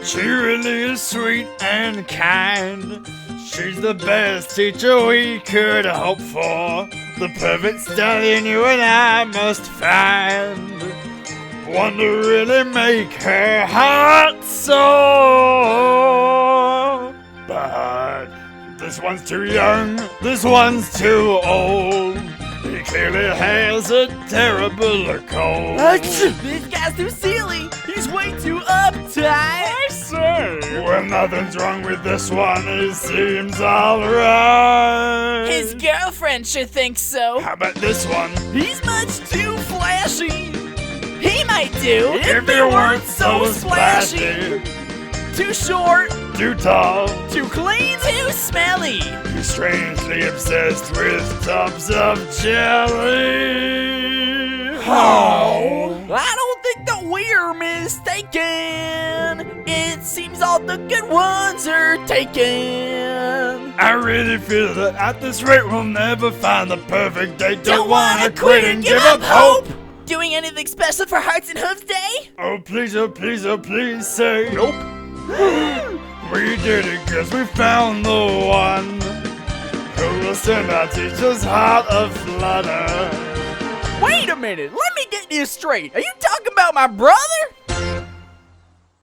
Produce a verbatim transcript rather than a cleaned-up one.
She really is sweet and kind. She's the best teacher we could hope for. The perfect stallion you and I must find. One to really make her heart soar. But this one's too young, this one's too old. He clearly has a terrible cold. This guy's too silly. He's way too uptight. I say, well, nothing's wrong with this one. He seems alright. His girlfriend should think so. How about this one? He's much too flashy. He might do If he weren't so splashy. Too short, Too tall. too clean, too smelly. He's strangely obsessed with tubs of jelly. Oh, I don't think that we're mistaken. It seems all the good ones are taken. I really feel that at this rate we'll never find the perfect date. Don't, Don't wanna, wanna quit and give up hope. Doing anything special for Hearts and Hooves Day? Oh please, oh please, oh please say Nope. we did it cause we found the one who will send our teacher's heart aflutter. Wait a minute, let me get this straight. Are you talking about my brother?